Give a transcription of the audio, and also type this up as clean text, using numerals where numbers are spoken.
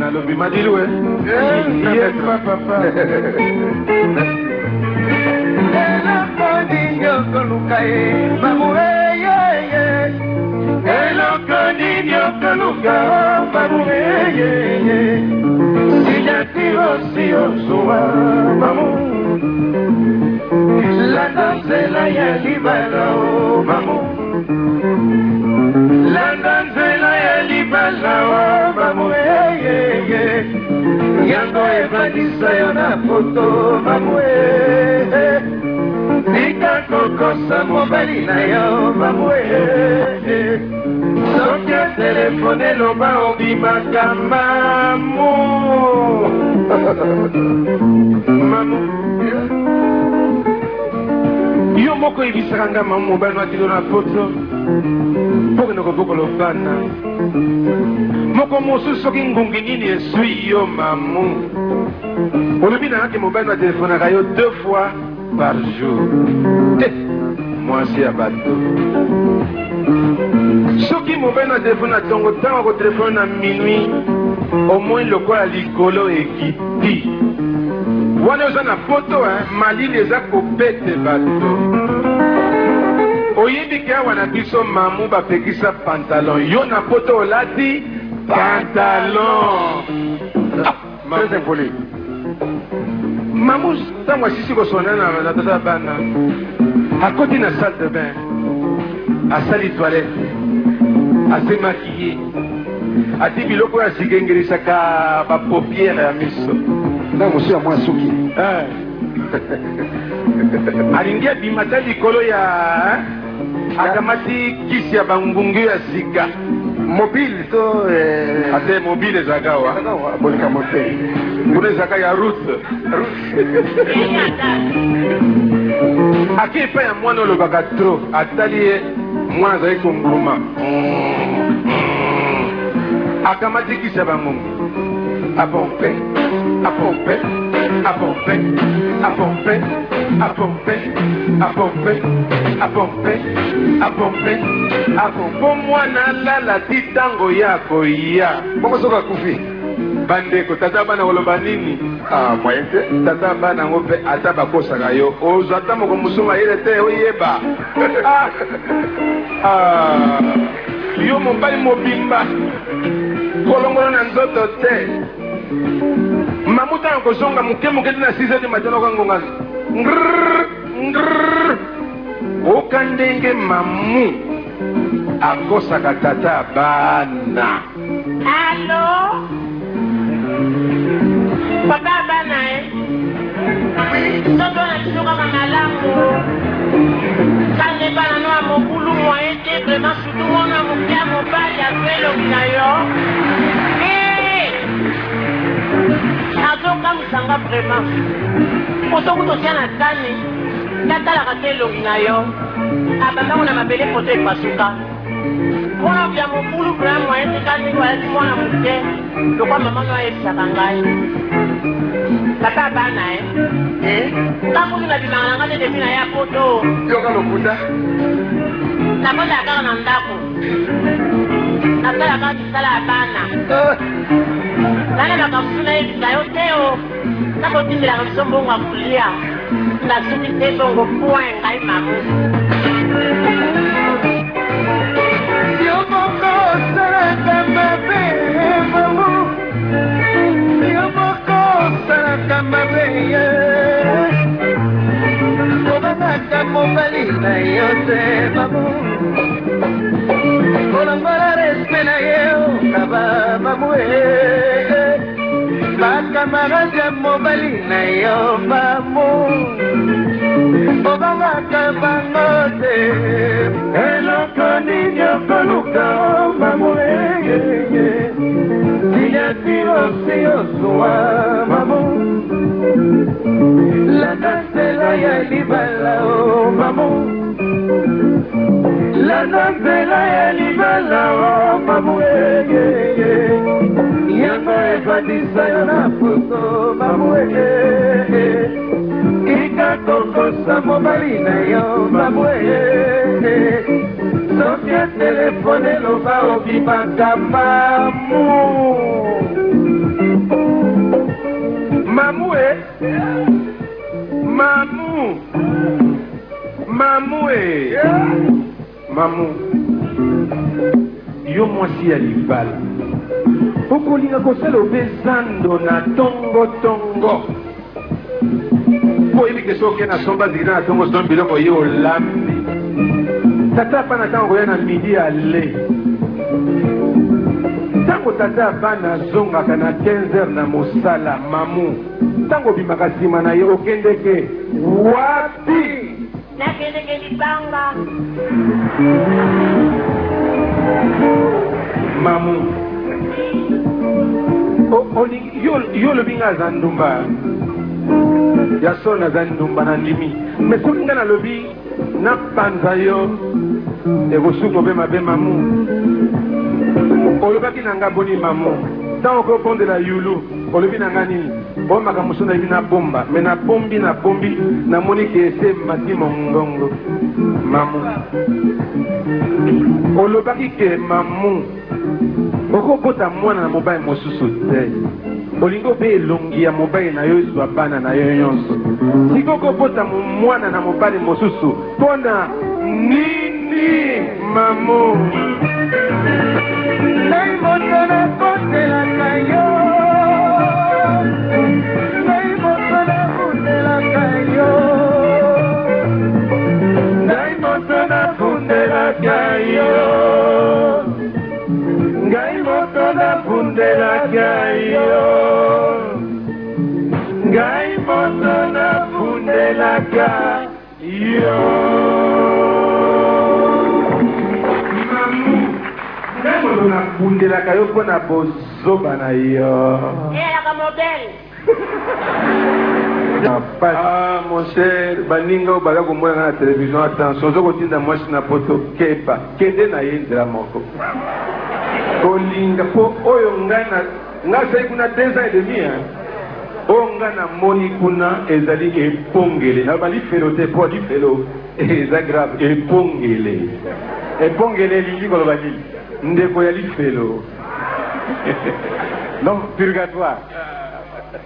Nalobi Madiloué. Yes, papa. La danzela ya libala o mamu. La danzela ya libala o mamu. Yango evadisa yo na foto mamu. Tika kokosa mobali na yo mamu. Soki telefone loba obimaka mamu. Mamu. Yo moko ebisaka nga mamu mobali matilo na foto mpo kende kobokolo bana moko mosusu soki ngungi nini esui yo mamu olobi nangaki mobali matelefonaka yo 2 fois par jour te mwasi ya bato soki mobali matelefone na ntongo ntango akotelefone na minuit au moins lokola likolo ekiti wana oza na foto malili eza kobete bato oyebi ke awa na biso mamu bapekisa pantalon yo na foto olati pantalon très impoli mamu ntango asisi kosona na tata bana akoti na salle de bain asali toilette asemakiye ati biloko oyo asigengelisaka bapopiere ya miso na mosu ya mwa suki alingi abimata likolo ya akamati kisi ya bangungu ya sika mobile to ate mobile ezaka awa bolika mote kuna ezaka ya route ake epai ya mwana olobaka tro atali ye mwana azali konguma akamati kisi ya bangungu apompe apompe apompe apompe apompe apompe apompe apompe apompo mwana lala ti ntango ya koya bongo soki akufi bandeko tata bana koloba nini moyen te tata bana yango mpe ata bakosaka yo ozwa ata moko mosusu mayele te oyeba yo mobali mobimba kolongono na nzoto te mamu ntango kozonga moke moke te na 6 de matin okangonga oka ndenge mamu akosaka tata bana. Allo papa bana soto na biso kaka malamu kande bana no ya mokulu moyen te vraiment surtout mwana moke ya mobali azwi elongi na yo azokamwisanga vraiment foto kutotia na tani natalaka te elongi na yo abandango na mabele foto epasuka mwana ya mokulu vraiment moyen te kani wayaki mwana moke lokwa mama no ayebisaka ngai tata bana ntangoki na bimaka na nga te depi na ya poto yoka lokuta nakotala kaka na ndako nasalaka misala ya bana nalebaka mosu nayebisa yo te o nakotindelaka biso mbongo ya kolia nasuki te bongo point ngai mamu yo moko osalaka mabe mamu yo moko osalaka mabe obangaka mobali na yo te mamu olongola respe na ye okaba mamu bakamarade ya mobali na yo mamu obangaka bango te eloko nini okoluka mamu sinyatirosi osuwa mamu landa nzela ya libala o mamu landa nzela ya libala o mamu yango evadisa yo na foto mamu ikakokosa mobali na yo mamu soki ya telefone loba obimaka mamu mamu yo mwasi ya libala okolinga kosala obezando na tongo po oyebi ke soki na somba zikina na tongo sono biloko ye olambi tata apana ntango koya na midi ale ntango tata apana azongaka na 15h na mosala mamu ntango obimaka nsima na ye okendeke wapi nakendeke libanga mamu yo olobi nga aza ndumba ya so naza ndumba na ndimi me soki nga nalobi napanza yo ekosuki obe mabe mamu olobaki na nga boni mamu ntango okobondela yulu olobi na nga nini o makambo so nayebi nabomba me nabombi namoni ke ese mati mongongo mamu olobaki ke mamu okobota mwana na mobali mosusu te olingi obe elongi ya mobali na yo ezwa bana na yo nyonso siki okobota mwana na mobali mosusu mpona nini mamu ngai moto nakotelaka yo ngai moto nafundelaka yo ngai moto nafundelaka yo ngai moto nafundelaka yo ngai moto nafundelaka yo mamu ngai moto nafundelaka yo mpo na bozoba na yo eyaka modele Ah, mon cher, baninga o baga komona na télévision attention zo kotinda mwasi na poto keba kende na ye nzela moko kolinga po oyo ngai sai kuna 2 ans et demi oyo ngai namoni kuna ezali epongele na balifelo te po lifelo eza grave epongele elingi koloba nini ndeko ya lifelo donc purgatoire